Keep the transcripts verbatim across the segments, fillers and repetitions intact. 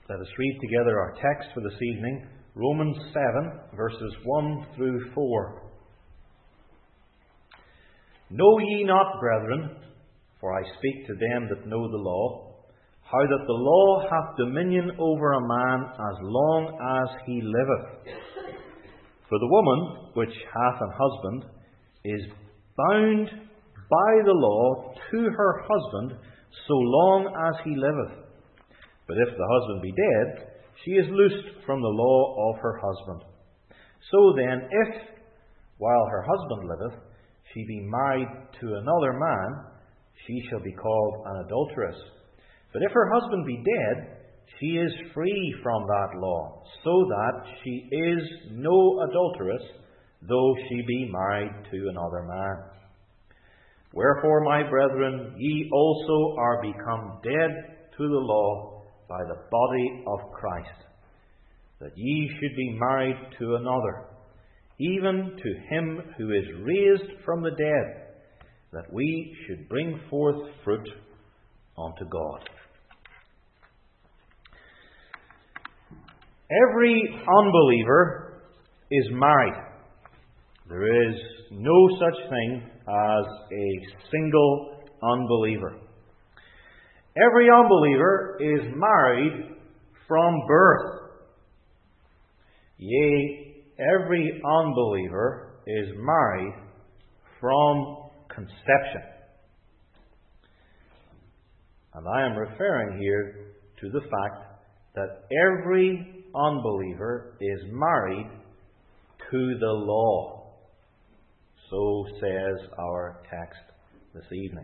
Let us read together our text for this evening, Romans seven, verses one through four. Know ye not, brethren, for I speak to them that know the law, how that the law hath dominion over a man as long as he liveth. For the woman which hath an husband is bound by the law to her husband so long as he liveth. But if the husband be dead, she is loosed from the law of her husband. So then, if, while her husband liveth, she be married to another man, she shall be called an adulteress. But if her husband be dead, she is free from that law, so that she is no adulteress, though she be married to another man. Wherefore, my brethren, ye also are become dead to the law by the body of Christ, that ye should be married to another, even to him who is raised from the dead, that we should bring forth fruit unto God. Every unbeliever is married. There is no such thing as a single unbeliever. Every unbeliever is married from birth. Yea, every unbeliever is married from conception. And I am referring here to the fact that every unbeliever is married to the law. So says our text this evening.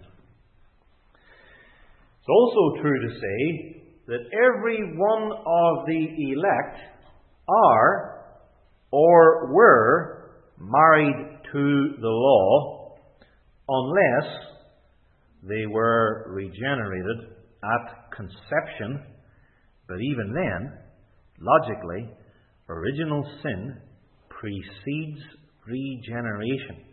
It's also true to say that every one of the elect are or were married to the law unless they were regenerated at conception. But even then, logically, original sin precedes regeneration.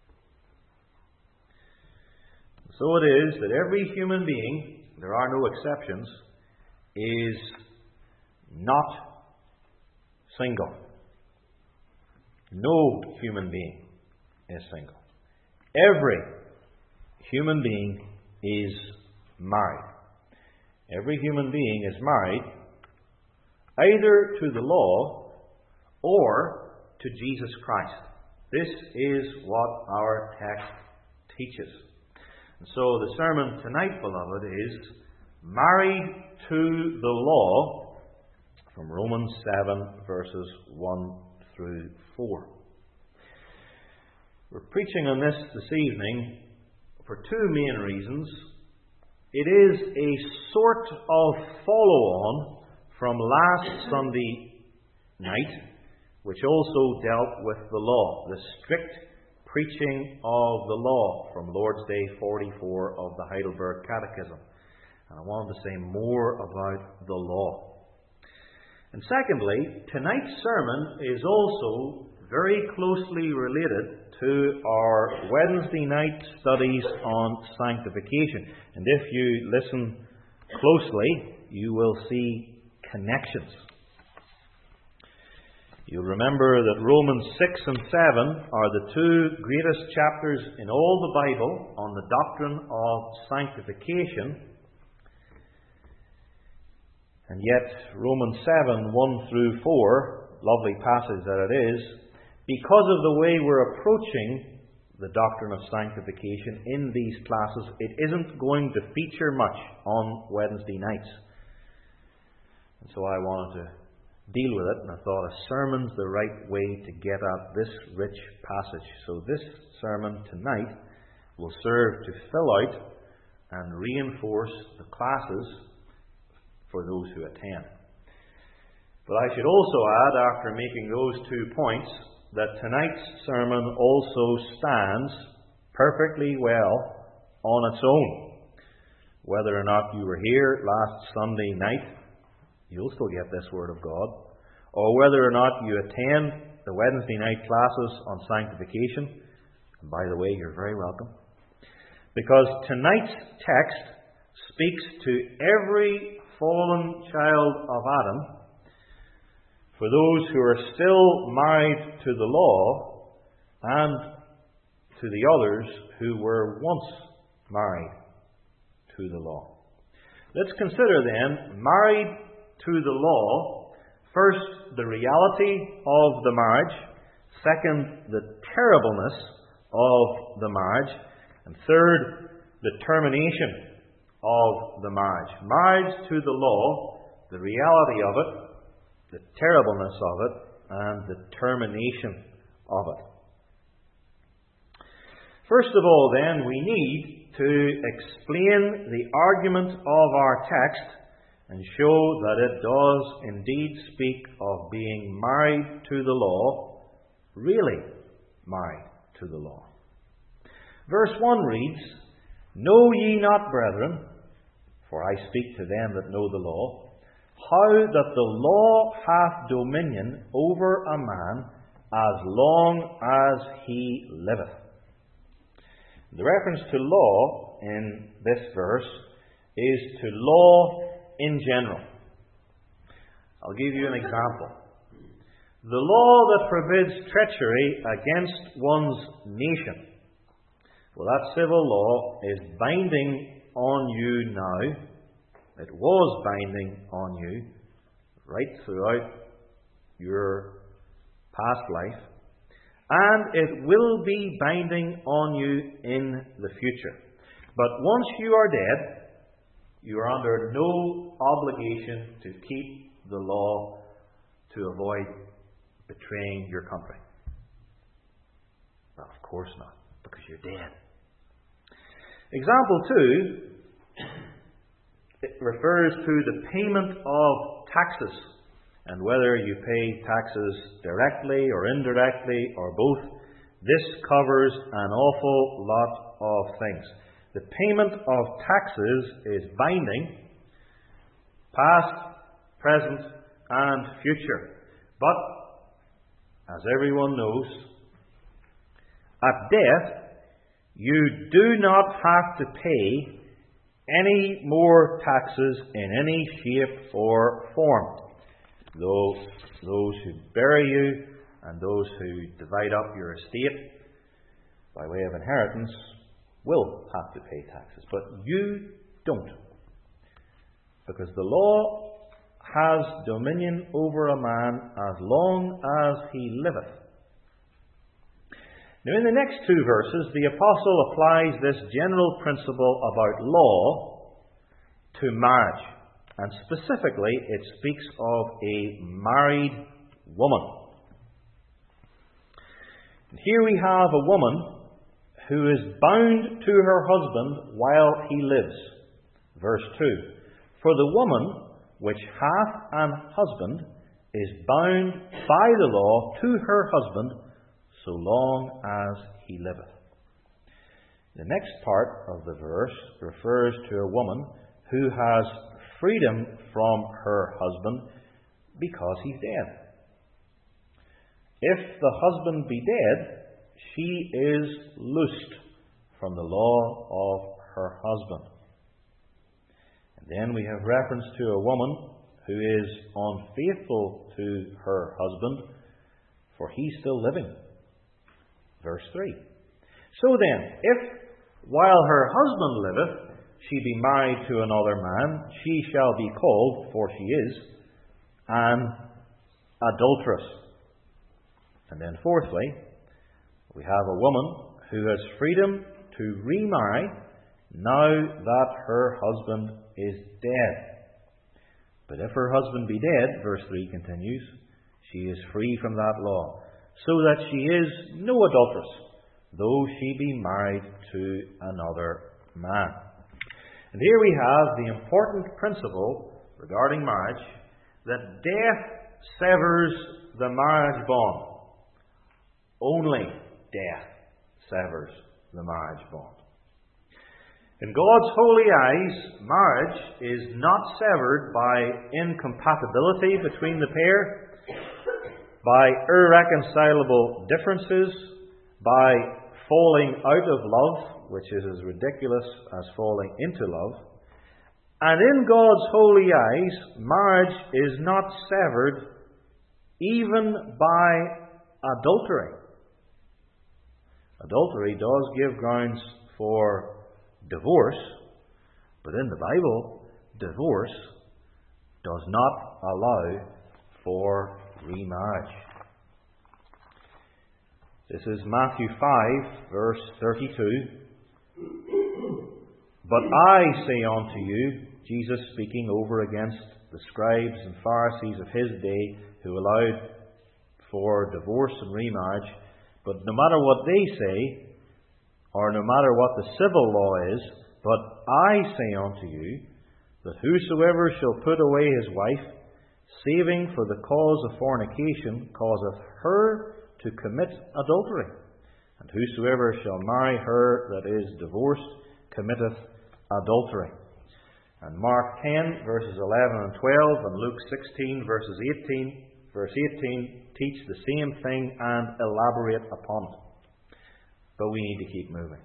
So it is that every human being, there are no exceptions, is not single. No human being is single. Every human being is married. Every human being is married either to the law or to Jesus Christ. This is what our text teaches. And so the sermon tonight, beloved, is married to the law from Romans seven, verses one through four. We're preaching on this this evening for two main reasons. It is a sort of follow-on from last Sunday night, which also dealt with the law, the strict preaching of the law from Lord's Day forty-four of the Heidelberg Catechism. And I wanted to say more about the law. And secondly, tonight's sermon is also very closely related to our Wednesday night studies on sanctification. And if you listen closely, you will see connections. You'll remember that Romans six and seven are the two greatest chapters in all the Bible on the doctrine of sanctification. And yet, Romans seven, one through four, lovely passage that it is, because of the way we're approaching the doctrine of sanctification in these classes, it isn't going to feature much on Wednesday nights. And so I wanted to deal with it, and I thought a sermon's the right way to get at this rich passage. So this sermon tonight will serve to fill out and reinforce the classes for those who attend. But I should also add, after making those two points, that tonight's sermon also stands perfectly well on its own. Whether or not you were here last Sunday night, you'll still get this Word of God. Or whether or not you attend the Wednesday night classes on sanctification, and by the way, you're very welcome. Because tonight's text speaks to every fallen child of Adam, for those who are still married to the law, and to the others who were once married to the law. Let's consider then, married to the law, first, the reality of the marriage, second, the terribleness of the marriage, and third, the termination of the marriage. Marriage to the law, the reality of it, the terribleness of it, and the termination of it. First of all, then, we need to explain the argument of our text and show that it does indeed speak of being married to the law, really married to the law. Verse one reads, "Know ye not, brethren, for I speak to them that know the law, how that the law hath dominion over a man as long as he liveth." The reference to law in this verse is to law in general. I'll give you an example. The law that forbids treachery against one's nation. Well, that civil law is binding on you now. It was binding on you right throughout your past life. And it will be binding on you in the future. But once you are dead, you are under no obligation to keep the law to avoid betraying your country. Well, of course not, because you're dead. Example two, it refers to the payment of taxes, and whether you pay taxes directly or indirectly or both. This covers an awful lot of things. The payment of taxes is binding, past, present, and future. But, as everyone knows, at death, you do not have to pay any more taxes in any shape or form. Though those who bury you and those who divide up your estate by way of inheritance will have to pay taxes. But you don't. Because the law has dominion over a man as long as he liveth. Now, in the next two verses, the apostle applies this general principle about law to marriage. And specifically, it speaks of a married woman. And here we have a woman who is bound to her husband while he lives. Verse two. "For the woman which hath an husband is bound by the law to her husband so long as he liveth." The next part of the verse refers to a woman who has freedom from her husband because he's dead. If the husband be dead, she is loosed from the law of her husband. And then we have reference to a woman who is unfaithful to her husband, for he's still living. Verse three. "So then, if while her husband liveth, she be married to another man, she shall be called, for she is, an adulteress." And then fourthly, we have a woman who has freedom to remarry now that her husband is dead. But if her husband be dead, verse three continues, she is free from that law, so that she is no adulteress, though she be married to another man. And here we have the important principle regarding marriage, that death severs the marriage bond. Only death severs the marriage bond. In God's holy eyes, marriage is not severed by incompatibility between the pair, by irreconcilable differences, by falling out of love, which is as ridiculous as falling into love. And in God's holy eyes, marriage is not severed even by adultery. Adultery does give grounds for divorce, but in the Bible, divorce does not allow for remarriage. This is Matthew five, verse thirty-two. But I say unto you, Jesus speaking over against the scribes and Pharisees of his day who allowed for divorce and remarriage, but no matter what they say, or no matter what the civil law is, but I say unto you, that whosoever shall put away his wife, saving for the cause of fornication, causeth her to commit adultery. And whosoever shall marry her that is divorced, committeth adultery. And Mark ten, verses eleven and twelve, and Luke sixteen, verses eighteen, verse eighteen, teach the same thing and elaborate upon it. But we need to keep moving.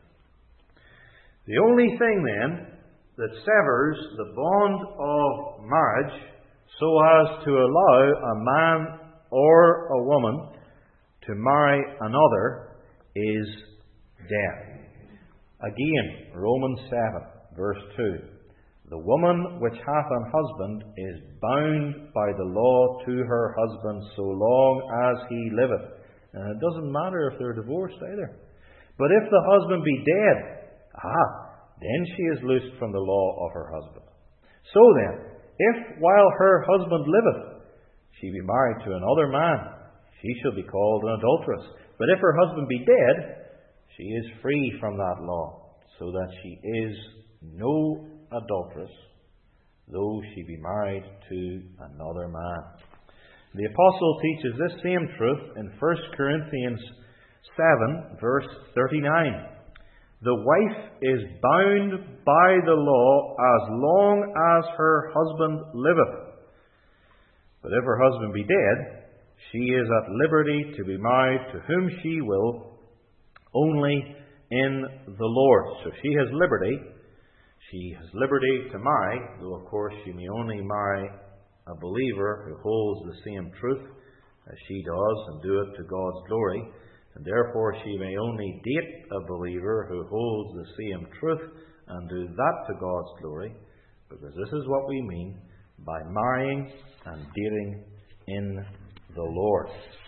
The only thing then that severs the bond of marriage so as to allow a man or a woman to marry another is death. Again, Romans seven, verse two. The woman which hath an husband is bound by the law to her husband so long as he liveth. And it doesn't matter if they're divorced either. But if the husband be dead, ah, then she is loosed from the law of her husband. So then, if while her husband liveth, she be married to another man, she shall be called an adulteress. But if her husband be dead, she is free from that law, so that she is no adulteress, though she be married to another man. The apostle teaches this same truth in First Corinthians seven, verse thirty-nine. The wife is bound by the law as long as her husband liveth. But if her husband be dead, she is at liberty to be married to whom she will, only in the Lord. So she has liberty. She has liberty to marry, though of course she may only marry a believer who holds the same truth as she does and do it to God's glory. And therefore she may only date a believer who holds the same truth and do that to God's glory, because this is what we mean by marrying and dating in the Lord.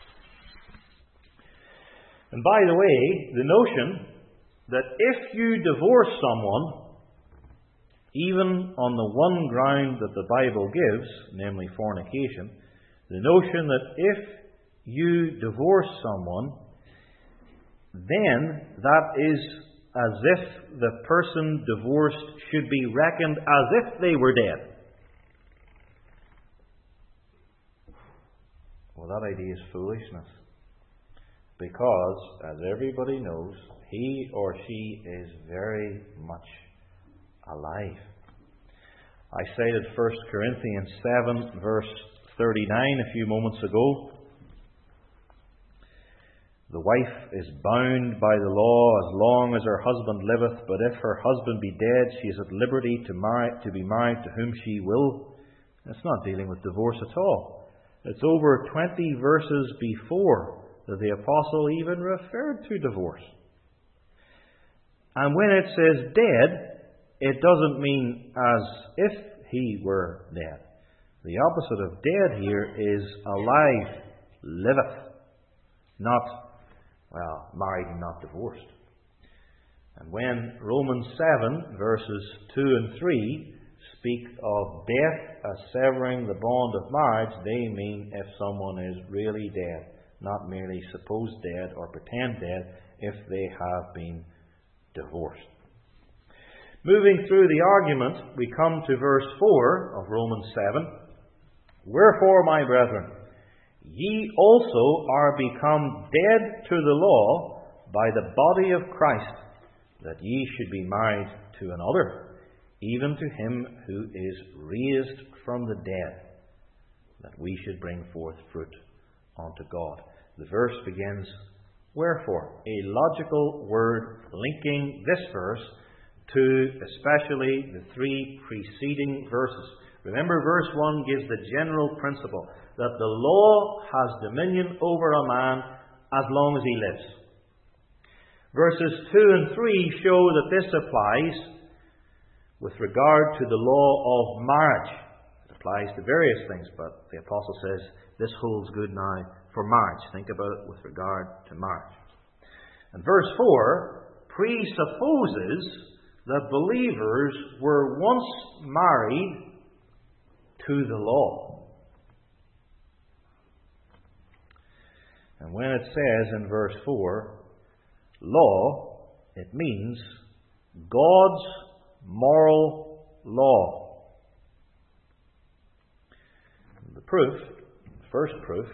And by the way, the notion that if you divorce someone, even on the one ground that the Bible gives, namely fornication, the notion that if you divorce someone, then that is as if the person divorced should be reckoned as if they were dead. Well, that idea is foolishness. Because, as everybody knows, he or she is very much alive. I cited First Corinthians seven, verse thirty-nine a few moments ago. The wife is bound by the law as long as her husband liveth, but if her husband be dead, she is at liberty to marry, to be married to whom she will. It's not dealing with divorce at all. It's over twenty verses before that the apostle even referred to divorce. And when it says dead, it doesn't mean as if he were dead. The opposite of dead here is alive, liveth, not, well, married and not divorced. And when Romans seven, verses two and three, speak of death as severing the bond of marriage, they mean if someone is really dead, not merely supposed dead or pretend dead, if they have been divorced. Moving through the argument, we come to verse four of Romans seven. Wherefore, my brethren, ye also are become dead to the law by the body of Christ, that ye should be married to another, even to him who is raised from the dead, that we should bring forth fruit unto God. The verse begins, wherefore, a logical word linking this verse to especially the three preceding verses. Remember, verse one gives the general principle that the law has dominion over a man as long as he lives. Verses two and three show that this applies with regard to the law of marriage. It applies to various things, but the apostle says this holds good now for marriage. Think about it with regard to marriage. And verse four presupposes that believers were once married to the law. And when it says in verse four, law, it means God's moral law. The proof, first proof,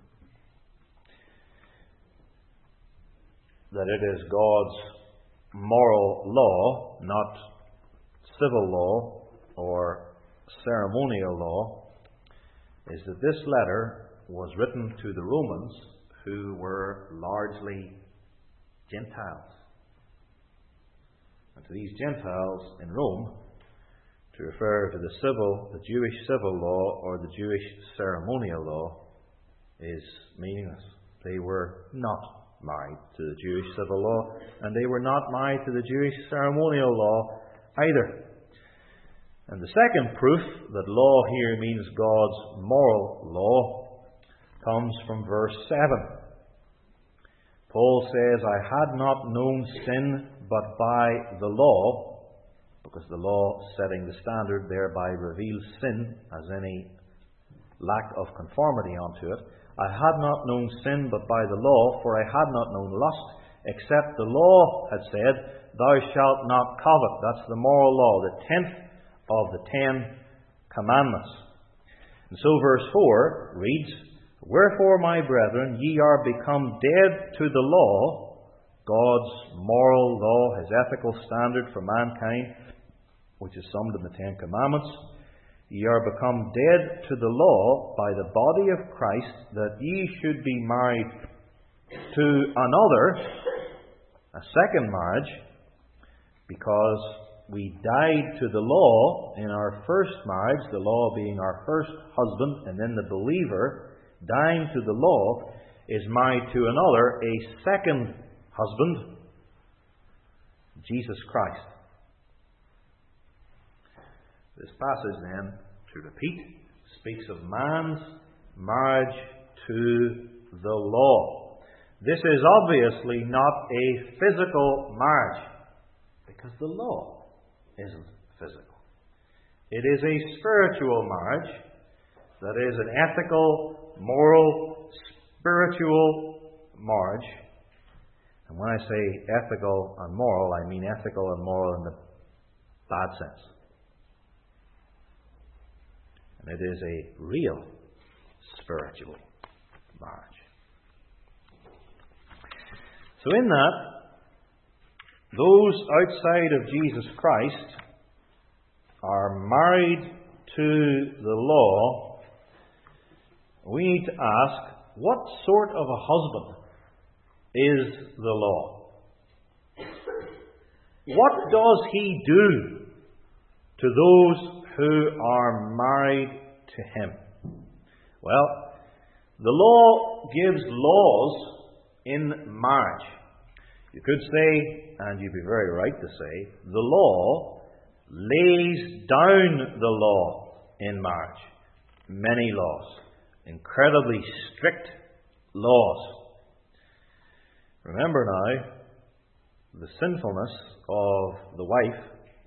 that it is God's moral law, not civil law or ceremonial law, is that this letter was written to the Romans, who were largely Gentiles. And to these Gentiles in Rome, to refer to the civil, the Jewish civil law or the Jewish ceremonial law is meaningless. They were not married to the Jewish civil law, and they were not married to the Jewish ceremonial law either. And the second proof that law here means God's moral law comes from verse seven. Paul says, I had not known sin but by the law, because the law setting the standard thereby reveals sin as any lack of conformity unto it. I had not known sin but by the law, for I had not known lust, except the law had said, Thou shalt not covet. That's the moral law, the tenth of the Ten Commandments. And so verse four reads, Wherefore, my brethren, ye are become dead to the law, God's moral law, His ethical standard for mankind, which is summed in the Ten Commandments. Ye are become dead to the law by the body of Christ, that ye should be married to another, a second marriage, because we died to the law in our first marriage, the law being our first husband, and then the believer, dying to the law, is married to another, a second husband, Jesus Christ. This passage then, to repeat, speaks of man's marriage to the law. This is obviously not a physical marriage, because the law isn't physical. It is a spiritual marriage that is an ethical, moral, spiritual marriage. And when I say ethical and moral, I mean ethical and moral in the bad sense. And it is a real spiritual marriage. So in that, those outside of Jesus Christ are married to the law. We need to ask, what sort of a husband is the law? What does he do to those who are married to him? Well, the law gives laws in marriage. You could say, and you'd be very right to say, the law lays down the law in marriage. Many laws. Incredibly strict laws. Remember now, the sinfulness of the wife.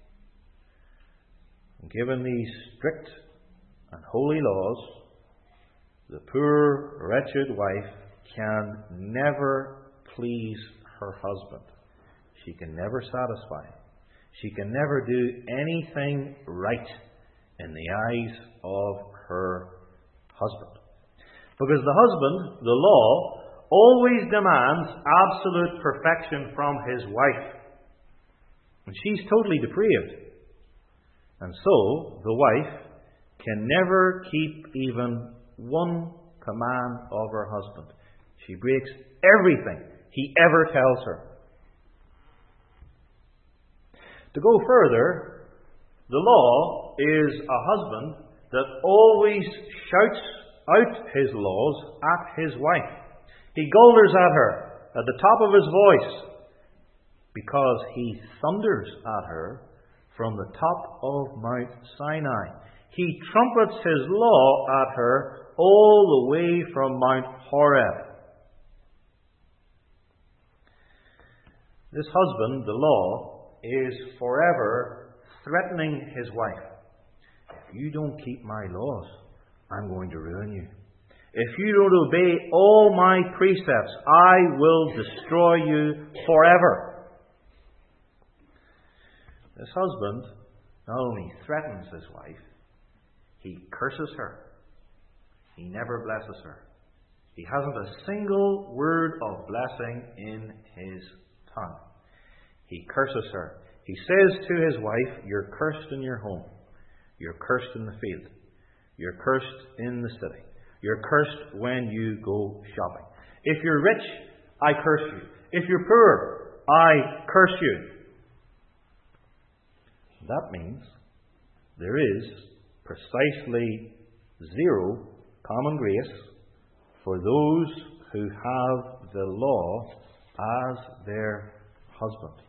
Given these strict and holy laws, the poor, wretched wife can never please her husband. She can never satisfy him. She can never do anything right in the eyes of her husband. Because the husband, the law, always demands absolute perfection from his wife. And she's totally depraved. And so, the wife can never keep even one command of her husband. She breaks everything he ever tells her. To go further, the law is a husband that always shouts out his laws at his wife. He gulders at her at the top of his voice because he thunders at her from the top of Mount Sinai. He trumpets his law at her all the way from Mount Horeb. This husband, the law, is forever threatening his wife. If you don't keep my laws, I'm going to ruin you. If you don't obey all my precepts, I will destroy you forever. This husband not only threatens his wife, he curses her. He never blesses her. He hasn't a single word of blessing in his tongue. He curses her. He says to his wife, "You're cursed in your home. You're cursed in the field. You're cursed in the city. You're cursed when you go shopping. If you're rich, I curse you. If you're poor, I curse you." That means there is precisely zero common grace for those who have the law as their husband.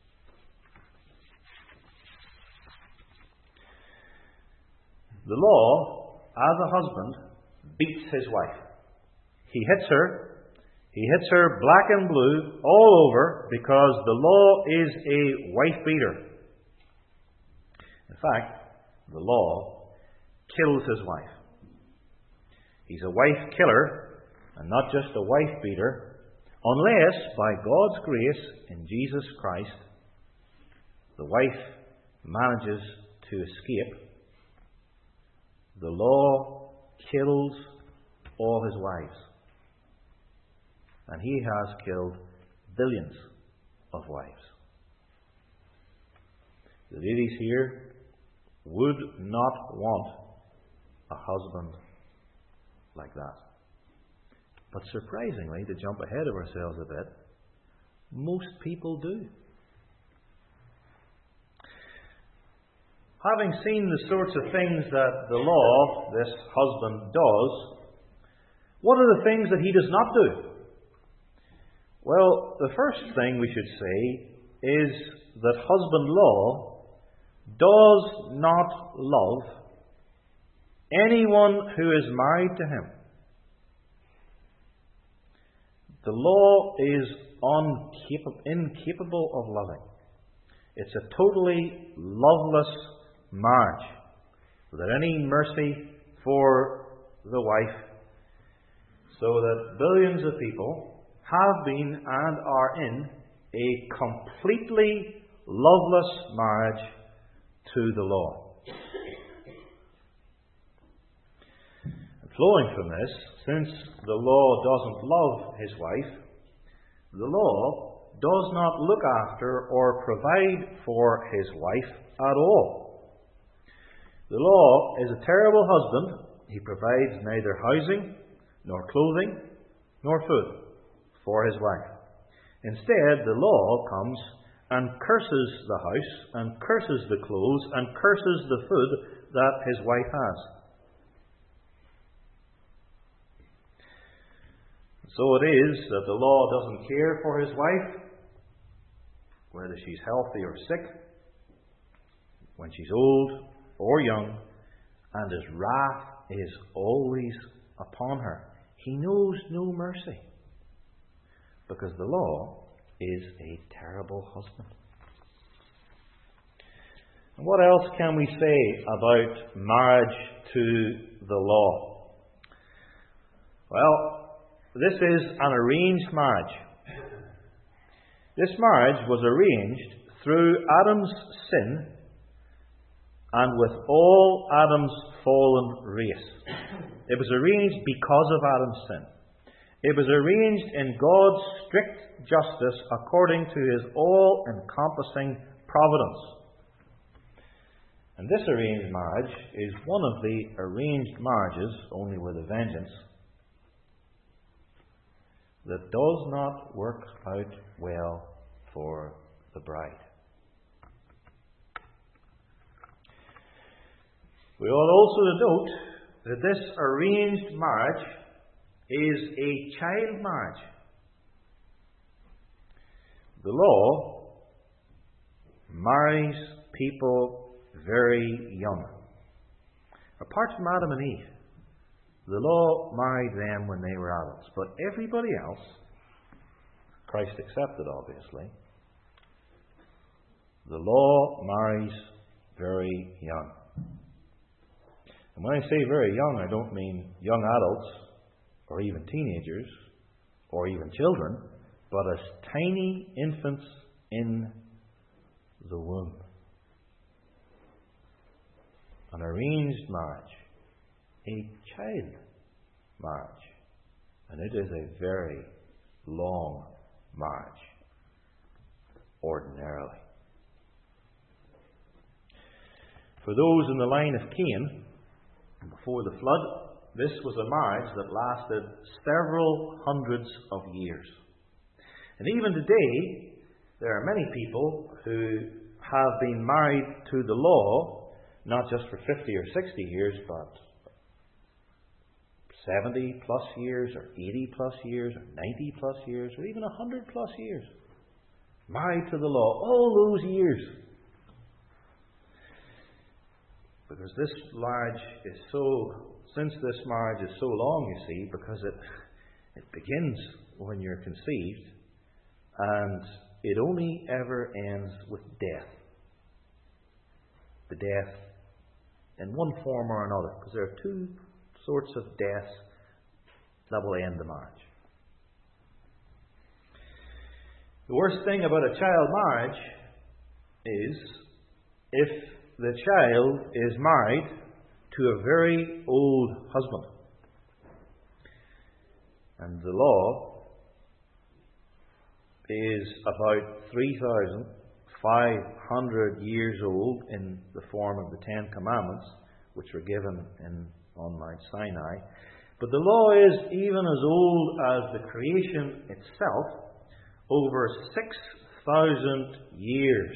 The law, as a husband, beats his wife. He hits her. He hits her black and blue all over because the law is a wife beater. In fact, the law kills his wife. He's a wife killer and not just a wife beater, unless by God's grace in Jesus Christ, the wife manages to escape. The law kills all his wives. And he has killed billions of wives. The ladies here would not want a husband like that. But surprisingly, to jump ahead of ourselves a bit, most people do. Having seen the sorts of things that the law, this husband, does, what are the things that he does not do? Well, the first thing we should say is that husband law does not love anyone who is married to him. The law is uncapable, incapable of loving. It's a totally loveless marriage, without any mercy for the wife, so that billions of people have been and are in a completely loveless marriage to the law. And flowing from this, since the law doesn't love his wife, the law does not look after or provide for his wife at all. The law is a terrible husband. He provides neither housing, nor clothing, nor food for his wife. Instead, the law comes and curses the house, and curses the clothes, and curses the food that his wife has. So it is that the law doesn't care for his wife, whether she's healthy or sick, when she's old or young, and his wrath is always upon her. He knows no mercy, because the law is a terrible husband. And what else can we say about marriage to the law? Well, this is an arranged marriage. This marriage was arranged through Adam's sin and with all Adam's fallen race. It was arranged because of Adam's sin. It was arranged in God's strict justice according to his all-encompassing providence. And this arranged marriage is one of the arranged marriages, only with a vengeance, that does not work out well for the bride. We ought also to note that this arranged marriage is a child marriage. The law marries people very young. Apart from Adam and Eve, the law married them when they were adults. But everybody else, Christ accepted obviously, the law marries very young. And when I say very young, I don't mean young adults or even teenagers or even children, but as tiny infants in the womb. An arranged marriage, a child marriage, and it is a very long marriage, ordinarily. For those in the line of Cain, before the flood, this was a marriage that lasted several hundreds of years. And even today, there are many people who have been married to the law, not just for fifty or sixty years, but seventy plus years, or eighty plus years, or ninety plus years, or even one hundred plus years. Married to the law, all those years. Because this marriage is so, since this marriage is so long, you see, because it, it begins when you're conceived, and it only ever ends with death. The death in one form or another, because there are two sorts of deaths that will end the marriage. The worst thing about a child marriage is if the child is married to a very old husband. And the law is about three thousand five hundred years old in the form of the Ten Commandments, which were given in, on Mount Sinai. But the law is even as old as the creation itself, over six thousand years.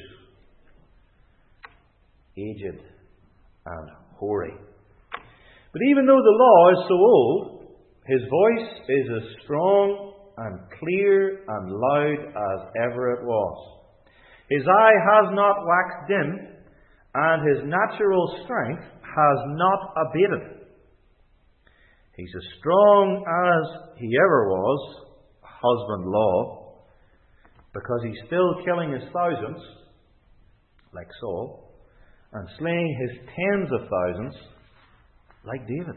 Aged and hoary. But even though the law is so old, his voice is as strong and clear and loud as ever it was. His eye has not waxed dim, and his natural strength has not abated. He's as strong as he ever was, husband law, because he's still killing his thousands, like Saul, and slaying his tens of thousands, like David.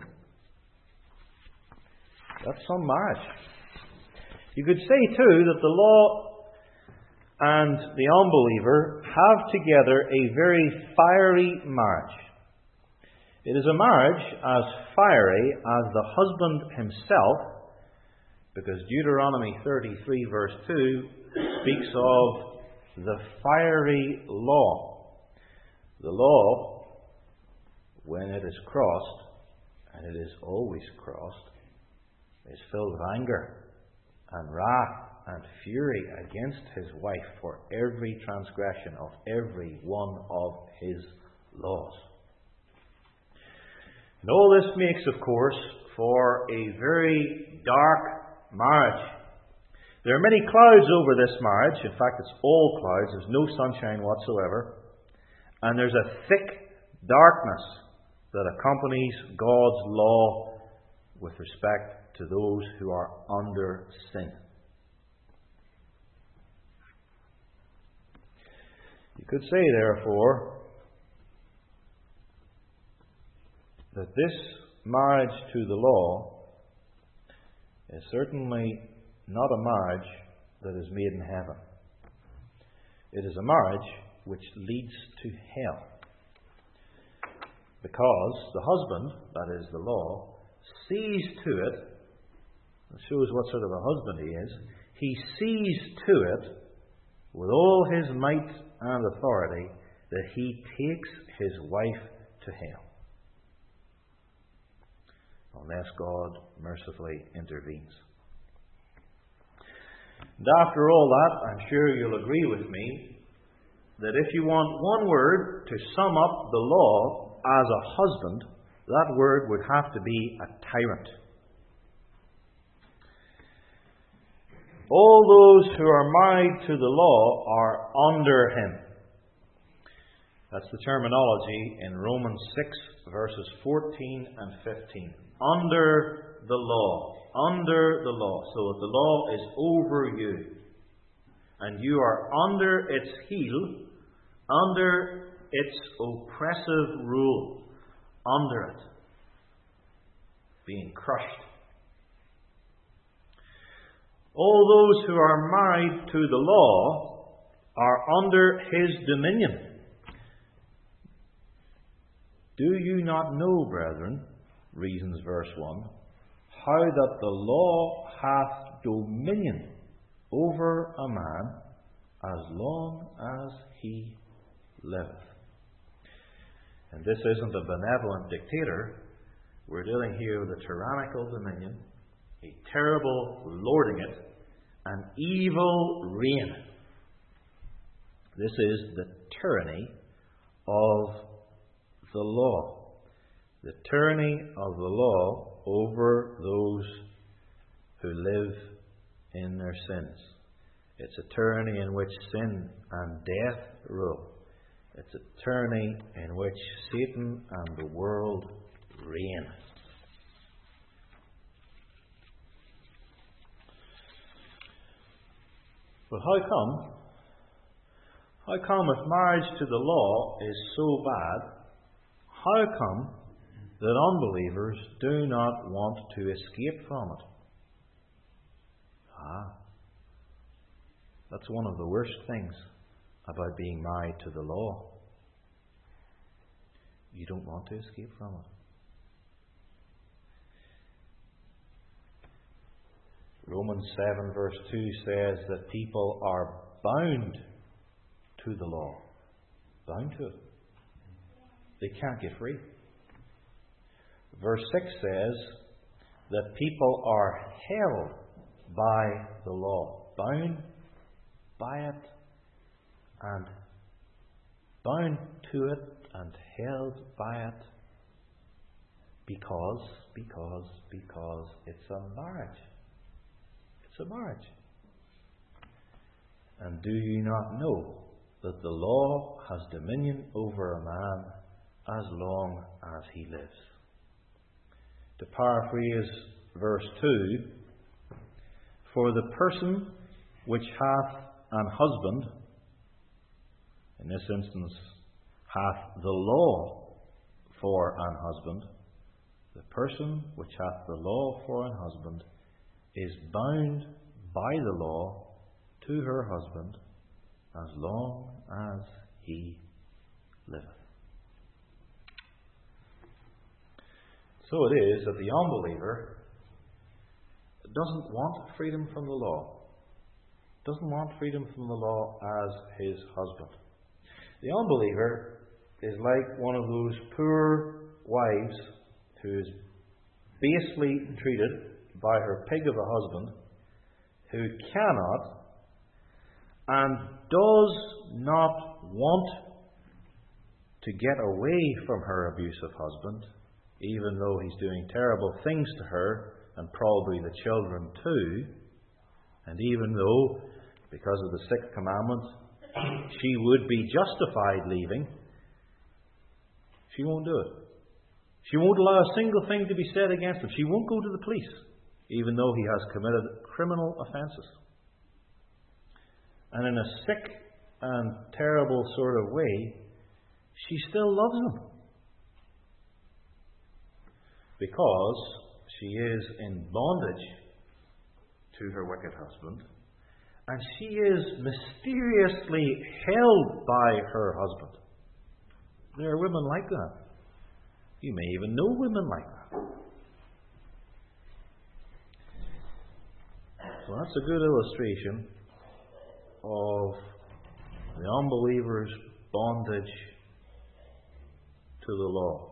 That's some marriage. You could say, too, that the law and the unbeliever have together a very fiery marriage. It is a marriage as fiery as the husband himself, because Deuteronomy thirty-three, verse two, speaks of the fiery law. The law, when it is crossed, and it is always crossed, is filled with anger and wrath and fury against his wife for every transgression of every one of his laws. And all this makes, of course, for a very dark marriage. There are many clouds over this marriage. In fact, it's all clouds. There's no sunshine whatsoever. And there's a thick darkness that accompanies God's law with respect to those who are under sin. You could say, therefore, that this marriage to the law is certainly not a marriage that is made in heaven. It is a marriage which leads to hell. Because the husband, that is the law, sees to it, it shows what sort of a husband he is, he sees to it with all his might and authority that he takes his wife to hell. Unless God mercifully intervenes. And after all that, I'm sure you'll agree with me that if you want one word to sum up the law as a husband, that word would have to be a tyrant. All those who are married to the law are under him. That's the terminology in Romans six, verses fourteen and fifteen. Under the law. Under the law. So that the law is over you. And you are under its heel, under its oppressive rule. Under it. Being crushed. All those who are married to the law are under his dominion. Do you not know, brethren, reasons verse one, how that the law hath dominion over a man as long as he liveth? And this isn't a benevolent dictator. We're dealing here with a tyrannical dominion, a terrible lording it, an evil reign. This is the tyranny of the law. The tyranny of the law over those who live in their sins. It's a tyranny in which sin and death rule. It's a tyranny in which Satan and the world reign. But how come? How come if marriage to the law is so bad, how come that unbelievers do not want to escape from it? Ah, that's one of the worst things about being married to the law. You don't want to escape from it. Romans seven verse two says that people are bound to the law. Bound to it. They can't get free. Verse six says that people are held by the law. Bound by it and bound to it and held by it because, because, because it's a marriage. It's a marriage. And do you not know that the law has dominion over a man as long as he lives? To paraphrase verse two, for the person which hath an husband, in this instance, hath the law for an husband, the person which hath the law for an husband is bound by the law to her husband as long as he liveth. So it is that the unbeliever doesn't want freedom from the law. Doesn't want freedom from the law as his husband. The unbeliever is like one of those poor wives who is basely treated by her pig of a husband, who cannot and does not want to get away from her abusive husband, even though he's doing terrible things to her and probably the children too, and even though, because of the sixth commandment, she would be justified leaving, she won't do it. She won't allow a single thing to be said against him. She won't go to the police, even though he has committed criminal offences. And in a sick and terrible sort of way, she still loves him. Because she is in bondage to her wicked husband, and she is mysteriously held by her husband. There are women like that. You may even know women like that. So that's a good illustration of the unbeliever's bondage to the law.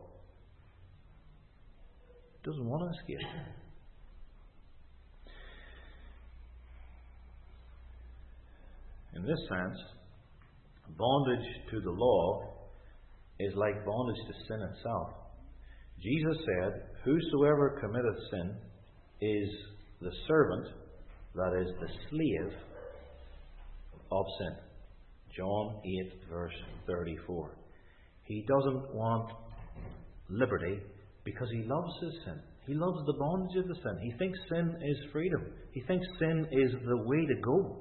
Doesn't want to escape. In this sense, bondage to the law is like bondage to sin itself. Jesus said, "Whosoever committeth sin is the servant," that is, the slave of sin. John eight, verse thirty-four. He doesn't want liberty because he loves his sin. He loves the bondage of the sin. He thinks sin is freedom. He thinks sin is the way to go.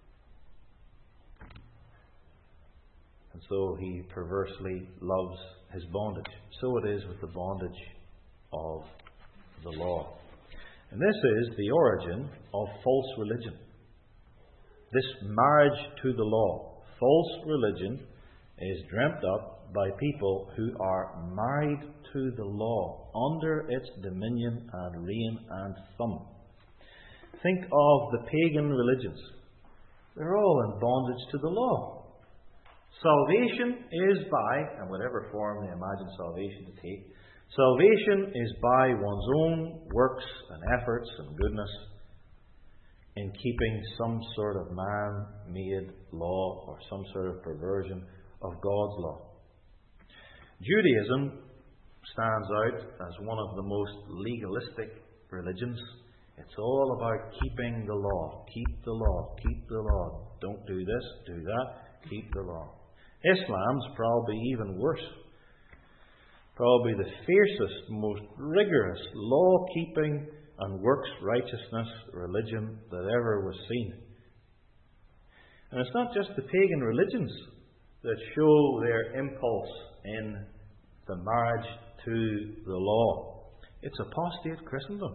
And so he perversely loves his bondage. So it is with the bondage of the law. And this is the origin of false religion. This marriage to the law. False religion is dreamt up by people who are married to the law, under its dominion and reign and thumb. Think of the pagan religions. They're all in bondage to the law. Salvation is by, and whatever form they imagine salvation to take, salvation is by one's own works and efforts and goodness in keeping some sort of man-made law or some sort of perversion of God's law. Judaism stands out as one of the most legalistic religions. It's all about keeping the law. Keep the law. Keep the law. Don't do this, do that. Keep the law. Islam's probably even worse. Probably the fiercest, most rigorous, law-keeping and works-righteousness religion that ever was seen. And it's not just the pagan religions that show their impulse in the marriage to the law. It's apostate Christendom.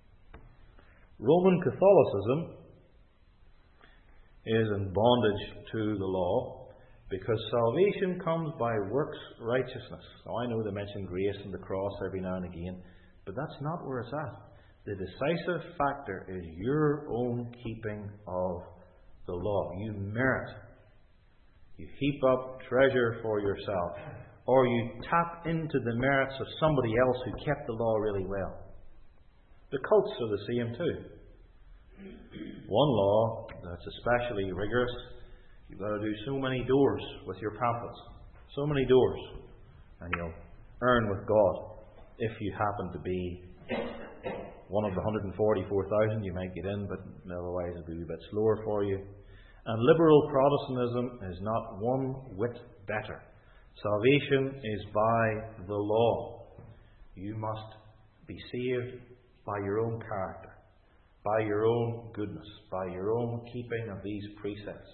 Roman Catholicism is in bondage to the law because salvation comes by works righteousness. Now, I know they mention grace and the cross every now and again, but that's not where it's at. The decisive factor is your own keeping of the law. You merit. You heap up treasure for yourself, or you tap into the merits of somebody else who kept the law really well. The cults are the same too. One law that's especially rigorous: you've got to do so many doors with your pamphlets. So many doors. And you'll earn with God. If you happen to be one of the one hundred forty-four thousand, you might get in, but otherwise it'll be a bit slower for you. And liberal Protestantism is not one whit better. Salvation is by the law. You must be saved by your own character, by your own goodness, by your own keeping of these precepts.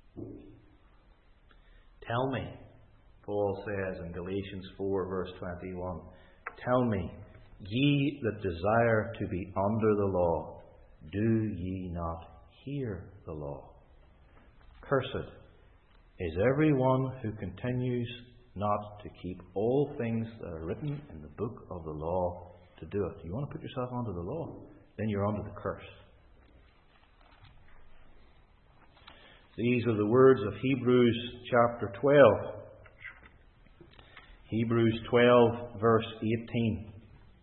Tell me, Paul says in Galatians four, verse twenty-one, tell me, ye that desire to be under the law, do ye not hear the law? Cursed is everyone who continues not to keep all things that are written in the book of the law to do it. You want to put yourself under the law? Then you're under the curse. These are the words of Hebrews chapter twelve. Hebrews twelve, verse eighteen.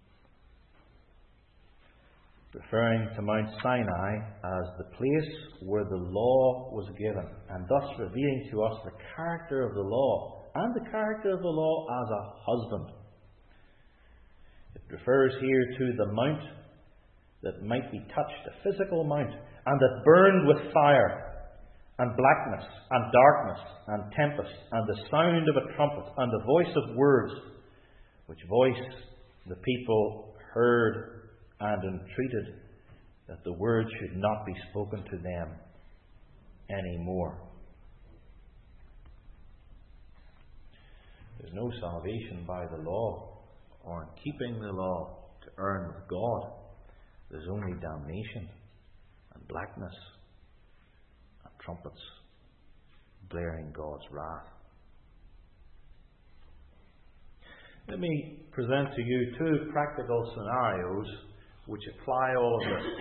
Referring to Mount Sinai as the place where the law was given, and thus revealing to us the character of the law, and the character of the law as a husband. It refers here to the mount that might be touched, a physical mount, and that burned with fire, and blackness, and darkness, and tempest, and the sound of a trumpet, and the voice of words, which voice the people heard and entreated that the word should not be spoken to them any more. There's no salvation by the law or in keeping the law to earn with God. There's only damnation and blackness and trumpets blaring God's wrath. Let me present to you two practical scenarios which apply all of this.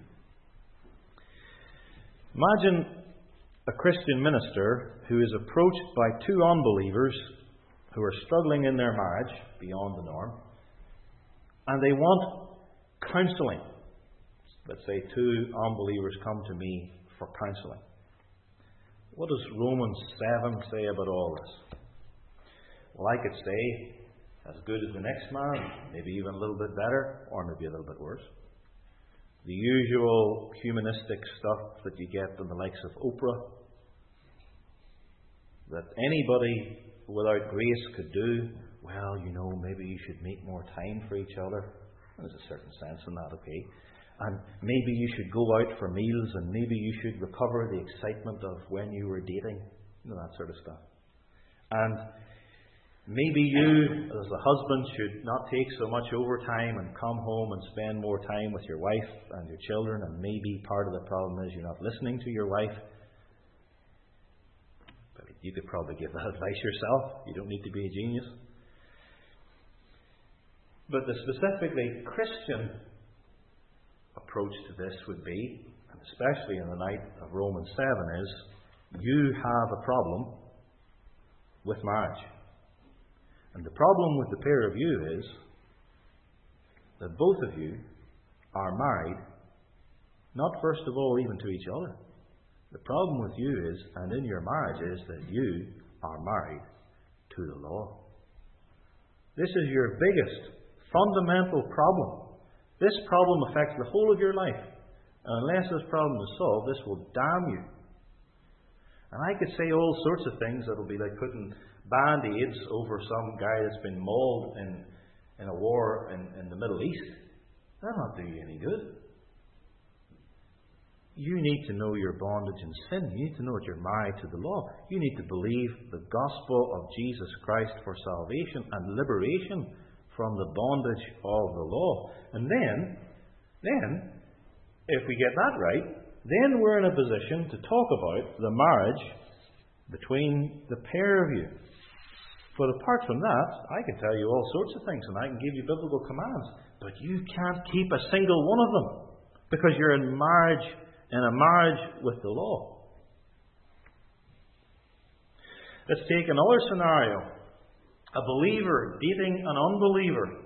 Imagine a Christian minister who is approached by two unbelievers who are struggling in their marriage beyond the norm, and they want counselling. Let's say two unbelievers come to me for counselling. What does Romans seven say about all this? Well, I could say, as good as the next man, maybe even a little bit better, or maybe a little bit worse. The usual humanistic stuff that you get in the likes of Oprah, that anybody without grace could do. Well, you know, maybe you should make more time for each other. There's a certain sense in that, okay? And maybe you should go out for meals, and maybe you should recover the excitement of when you were dating, you know, that sort of stuff. And maybe you, as a husband, should not take so much overtime and come home and spend more time with your wife and your children, and maybe part of the problem is you're not listening to your wife. But you could probably give that advice yourself. You don't need to be a genius. But the specifically Christian approach to this would be, and especially in the light of Romans seven, is you have a problem with marriage. And the problem with the pair of you is that both of you are married, not first of all even to each other. The problem with you is, and in your marriage, is that you are married to the law. This is your biggest fundamental problem. This problem affects the whole of your life. And unless this problem is solved, this will damn you. And I could say all sorts of things that will be like putting band-aids over some guy that's been mauled in, in a war in, in the Middle East. That'll not do you any good. You need to know your bondage in sin. You need to know that you're married to the law. You need to believe the gospel of Jesus Christ for salvation and liberation from the bondage of the law. And then, then, if we get that right, then we're in a position to talk about the marriage between the pair of you. But apart from that, I can tell you all sorts of things, and I can give you biblical commands, but you can't keep a single one of them because you're in marriage, in a marriage with the law. Let's take another scenario. A believer dating an unbeliever.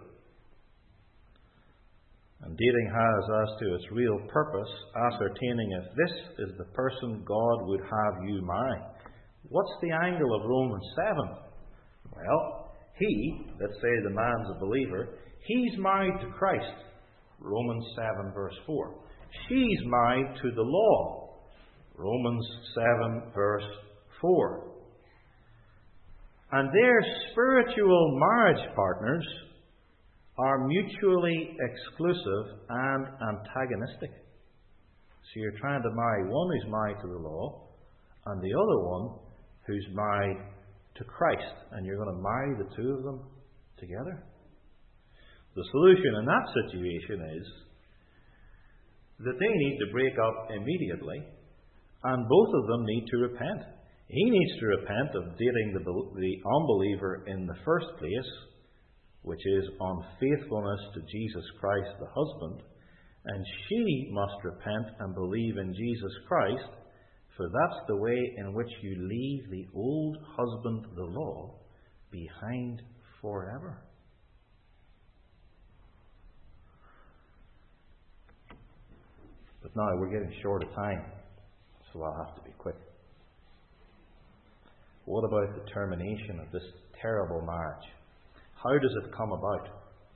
And dating has, as to its real purpose, ascertaining if this is the person God would have you marry. What's the angle of Romans seven? Well, he, let's say the man's a believer, he's married to Christ. Romans seven verse four. She's married to the law. Romans seven verse four. And their spiritual marriage partners are mutually exclusive and antagonistic. So you're trying to marry one who's married to the law and the other one who's married to Christ. And you're going to marry the two of them together. The solution in that situation is that they need to break up immediately, and both of them need to repent. He needs to repent of dating the, the unbeliever in the first place, which is unfaithfulness to Jesus Christ the husband, and she must repent and believe in Jesus Christ, for that's the way in which you leave the old husband, the law, behind forever. But now we're getting short of time, so I'll have to be quick. What about the termination of this terrible marriage? How does it come about?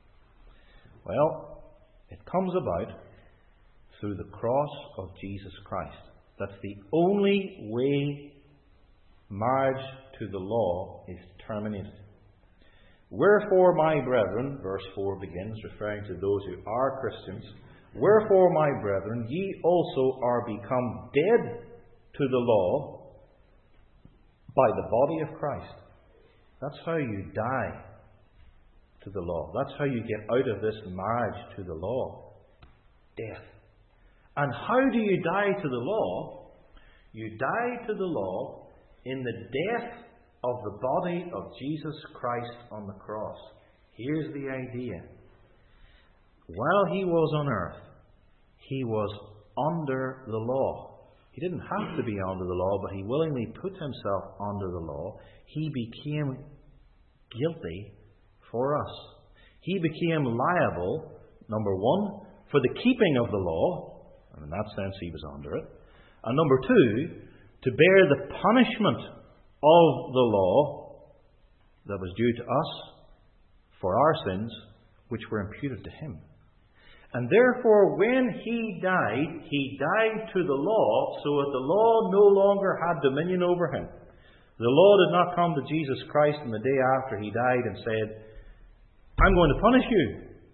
Well, it comes about through the cross of Jesus Christ. That's the only way marriage to the law is terminated. Wherefore, my brethren, verse four begins, referring to those who are Christians. Wherefore, my brethren, ye also are become dead to the law by the body of Christ. That's how you die to the law. That's how you get out of this marriage to the law. Death. And how do you die to the law? You die to the law in the death of the body of Jesus Christ on the cross. Here's the idea. While he was on earth, he was under the law. He didn't have to be under the law, but he willingly put himself under the law. He became guilty for us. He became liable, number one, for the keeping of the law, and in that sense he was under it, and number two, to bear the punishment of the law that was due to us for our sins, which were imputed to him. And therefore, when he died, he died to the law, so that the law no longer had dominion over him. The law did not come to Jesus Christ on the day after he died and said, I'm going to punish you.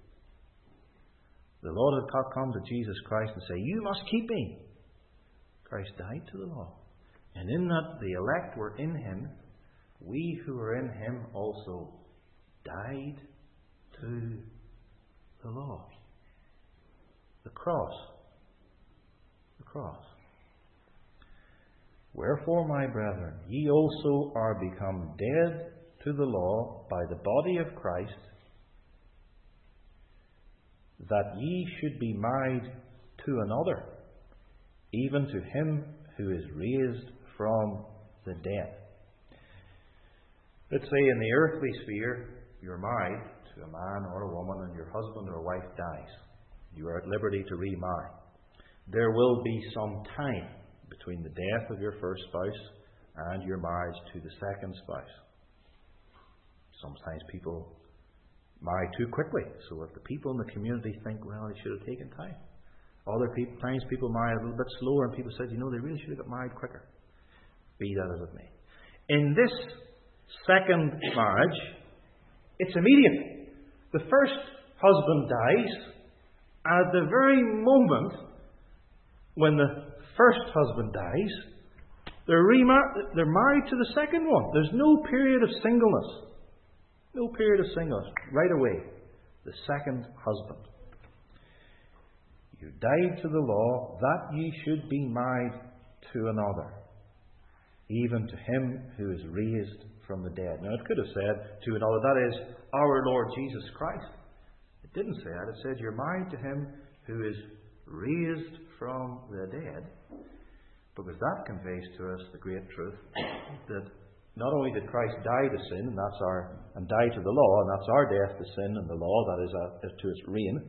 The law did not come to Jesus Christ and say, you must keep me. Christ died to the law. And in that the elect were in him, we who are in him also died to the law. The cross. The cross. Wherefore, my brethren, ye also are become dead to the law by the body of Christ, that ye should be married to another, even to him who is raised from the dead. Let's say in the earthly sphere, you're married to a man or a woman, and your husband or wife dies. You are at liberty to remarry. There will be some time between the death of your first spouse and your marriage to the second spouse. Sometimes people marry too quickly, so that the people in the community think, well, they should have taken time. Other people, times people marry a little bit slower, and people said, you know, they really should have got married quicker. Be that as it may. In this second marriage, it's immediate. The first husband dies. At the very moment when the first husband dies, they're, remar- they're married to the second one. There's no period of singleness. No period of singleness. Right away, the second husband. You died to the law that ye should be married to another, even to him who is raised from the dead. Now, it could have said to another, that is, our Lord Jesus Christ. It didn't say that. It said you're married to him who is raised from the dead, because that conveys to us the great truth that not only did Christ die to sin, and that's our and die to the law, and that's our death to sin and the law, that is, uh, to its reign,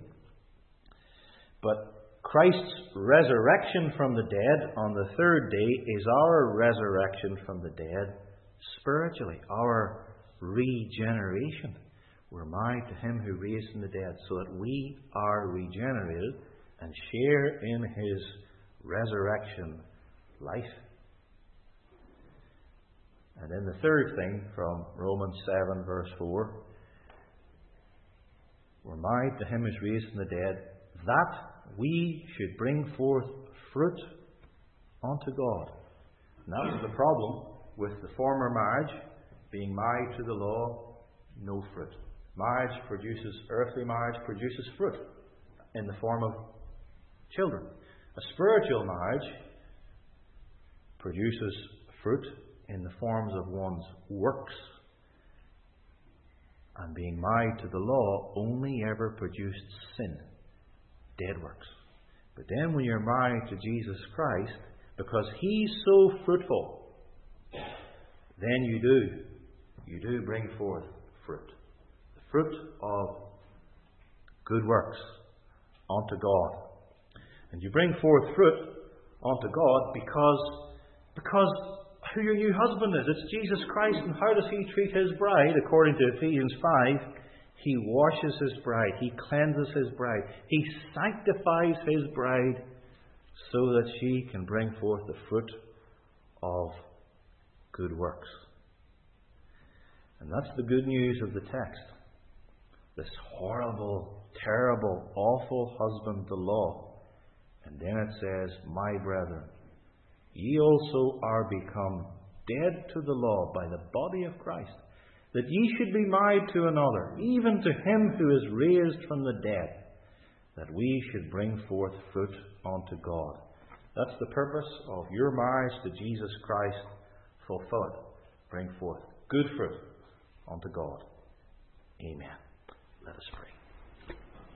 but Christ's resurrection from the dead on the third day is our resurrection from the dead spiritually, our regeneration. We're married to him who raised from the dead, so that we are regenerated and share in his resurrection life. And then the third thing from Romans seven verse four, we're married to him who's raised from the dead, that we should bring forth fruit unto God. And that was the problem with the former marriage, being married to the law, no fruit. Marriage produces, earthly marriage produces fruit in the form of children. A spiritual marriage produces fruit in the forms of one's works. And being married to the law only ever produced sin, dead works. But then when you're married to Jesus Christ, because he's so fruitful, then you do, you do bring forth fruit. The fruit of good works unto God. And you bring forth fruit unto God because, because who your new husband is. It's Jesus Christ. And how does he treat his bride? According to Ephesians five, he washes his bride. He cleanses his bride. He sanctifies his bride so that she can bring forth the fruit of good works. And that's the good news of the text. This horrible, terrible, awful husband, the law. And then it says, my brethren, ye also are become dead to the law by the body of Christ, that ye should be married to another, even to him who is raised from the dead, that we should bring forth fruit unto God. That's the purpose of your marriage to Jesus Christ. Fulfill it. Bring forth good fruit unto God. Amen. Let us pray.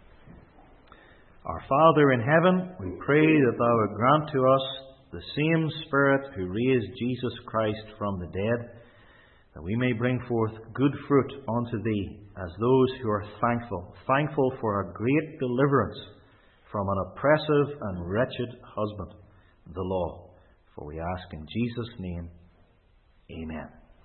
Our Father in heaven, we pray that thou would grant to us the same Spirit who raised Jesus Christ from the dead, that we may bring forth good fruit unto thee as those who are thankful, thankful for a great deliverance from an oppressive and wretched husband, the law. For we ask in Jesus' name, amen.